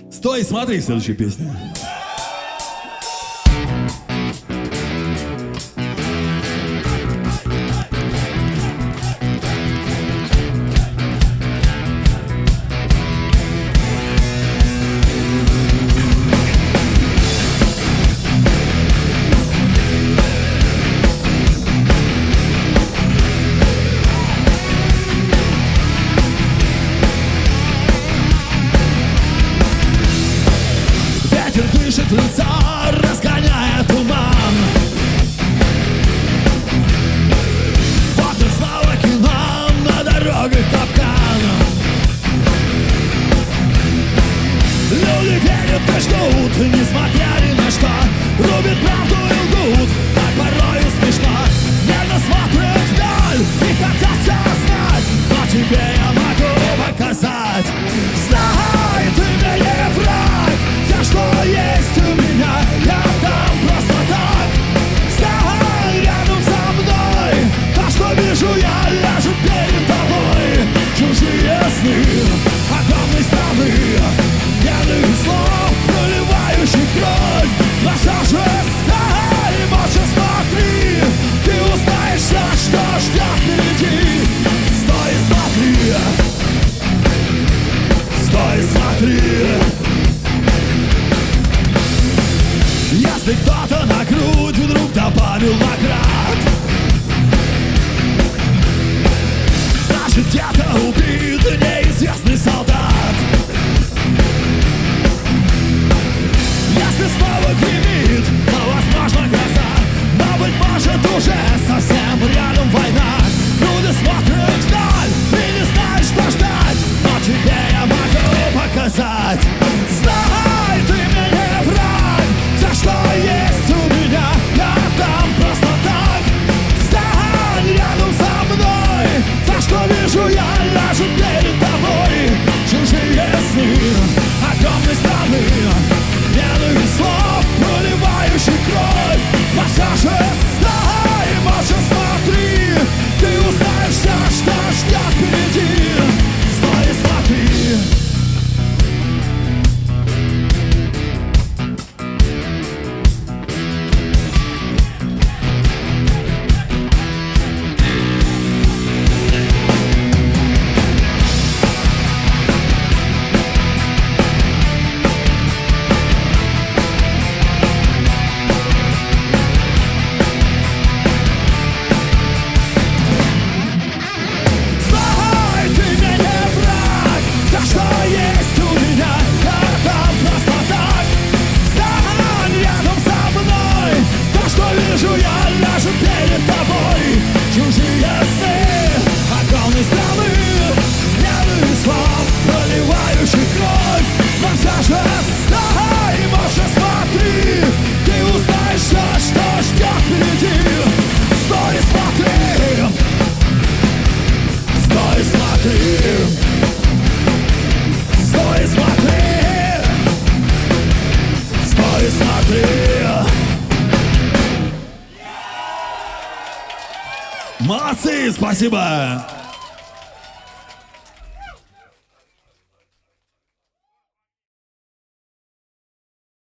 Стой, смотри, следующая песня. Ветер дышит в лицо, разгоняя туман. Вот и снова кино, на дорогах капкан. Люди верят и ждут, несмотря ни на что. Рубят правду и лгут, так порою смешно. Нервно смотрят вдаль и хотят все знать, но тебе я могу показать. Знай, ты мне не враг, все, что есть у меня, я дам просто так. Знай, рядом со мной, то, что вижу я, ляжет перед тобой. Чужие сны, огромной страны, пьяных слов, проливающих кровь. Но все же стой, молча смотри, ты узнаешь все, что ждет впереди. Стой и смотри, стой и смотри. Если кто-то на грудь вдруг добавил наград, значит где-то убит неизвестный солдат. Если снова гремит, то возможно гроза, но быть может уже совсем рядом война. Люди смотрят вдаль и не знают, что ждать, но тебе я могу показать. Знай, ты мне не враг, все, что есть у меня, я дам просто так. Стань рядом со мной, то, что вижу я, ляжет перед тобой. Чужие сны, огромной страны, пьяных слов, проливающих кровь. Но все же стой, молча смотри, ты узнаешь все, что ждет впереди. Стой и смотри. Молодцы, спасибо!